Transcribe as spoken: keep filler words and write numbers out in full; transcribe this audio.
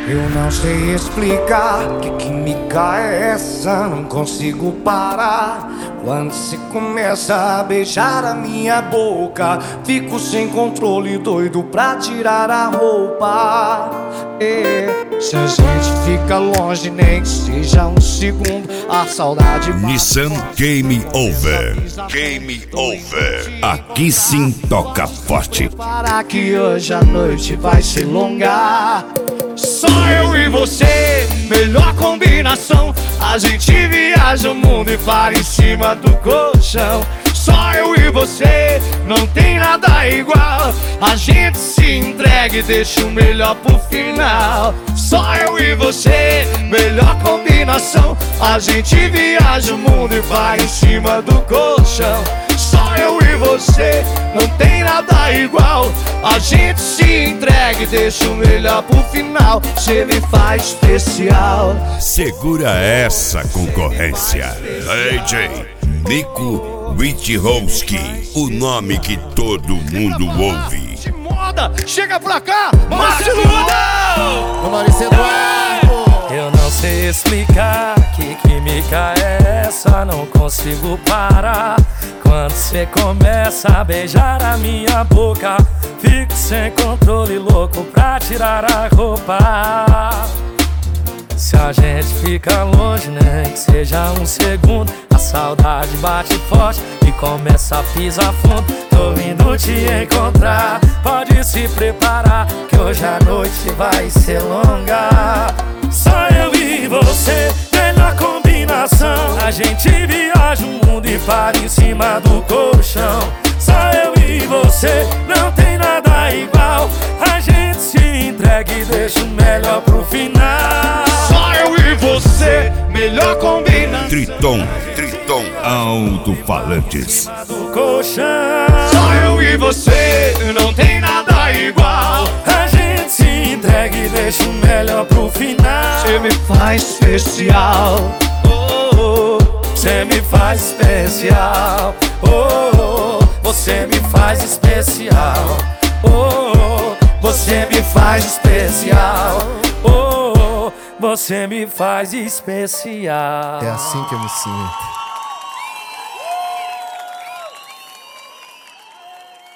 Eu não sei explicar que química é essa, não consigo parar. Quando você começa a beijar a minha boca, fico sem controle, doido pra tirar a roupa. E se a gente fica longe, nem que seja um segundo, a saudade bate. Nissan Game Over. Game Over. Aqui sim toca forte. Para que hoje a noite vai ser longa. Só eu e você, melhor combinação. A gente viaja o mundo e para em cima do colchão. Só eu e você, não tem nada igual. A gente se entrega e deixa o melhor pro final. Só eu e você, melhor combinação. A gente viaja o mundo e vai em cima do colchão. Só eu e você, não tem nada igual. A gente se entrega e deixa o melhor pro final. Cê me faz especial. Segura essa concorrência. D J Nico Witchowski, o nome que todo mundo ouve. De moda, chega pra cá, Marcelo! Eu não sei explicar que química é essa, não consigo parar. Quando cê começa a beijar a minha boca, fico sem controle, louco pra tirar a roupa. Se a gente fica longe, nem que seja um segundo, a saudade bate forte e começa a pisar fundo. Tô indo te encontrar, pode se preparar, que hoje a noite vai ser longa. Só eu e você, melhor combinação. A gente viaja o mundo e para em cima do colchão. Só eu e você, não tem nada igual. A gente se entrega e deixa o melhor pro final. Só eu e você, melhor combinação. Triton, Triton Alto-Falantes. Do colchão. Só eu e você, não tem nada igual. A gente se entrega e deixa o melhor pro final. Cê me faz especial. Oh, você me faz especial. Oh, você me faz especial. Oh, você me faz especial. Oh, você me faz especial. É assim que eu me sinto.